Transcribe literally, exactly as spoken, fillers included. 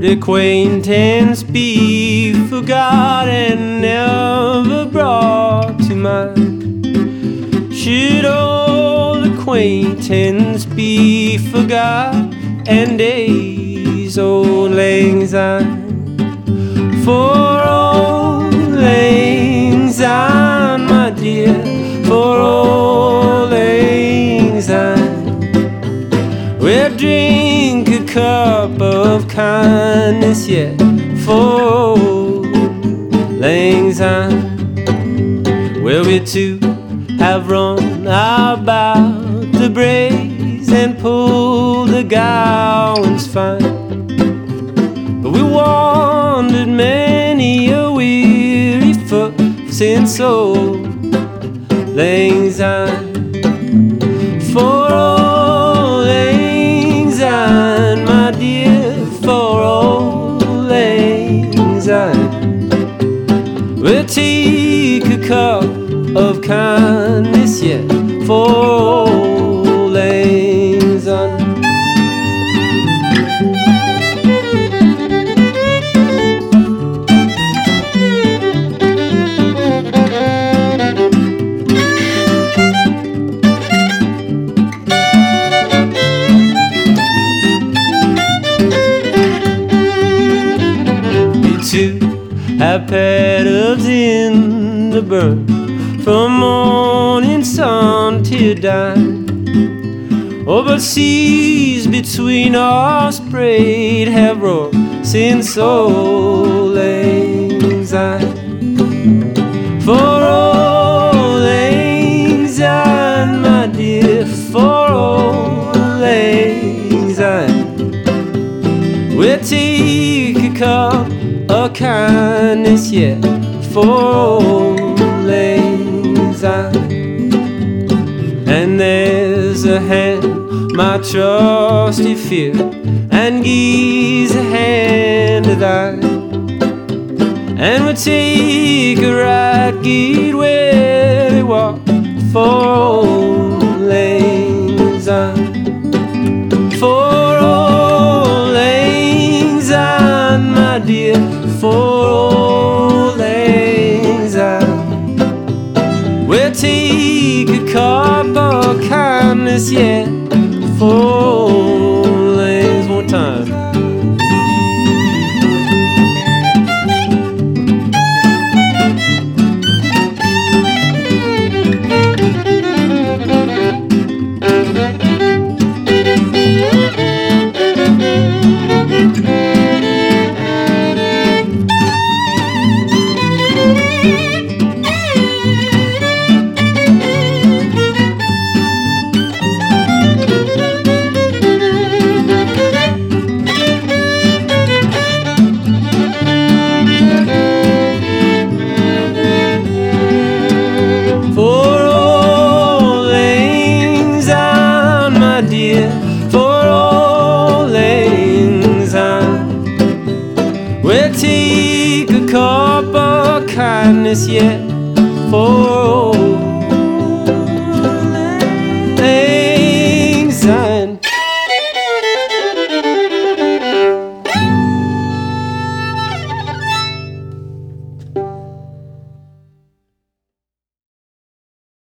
acquaintance be forgot and never brought to mind? Should old acquaintance be forgot and days old lang syne? For old lang syne, my dear, for old lang syne, we'll drink a cup of kindness yet for old lang syne. Where we two have run about the braes and pulled the gowans fine, but we wandered many a weary foot since old lang syne. For old lang syne, my dear, for old lang syne, we'll take a cup of kindness yet for old lang syne. Have petals in the burn from morning sun till dawn. Oh, but seas between us sprayed have roared since old lang syne. For old lang syne, my dear, for old lang syne, we'll take a cup of kindness yet for old lang syne. And there's a hand my trusty fear and gives a hand to thine, and we'll take a right good where they walk for old lang syne. For old lang syne, my dear, for old lang syne, we'll take a cup of kindness yet for old lang. One time. We'll take a cup of kindness yet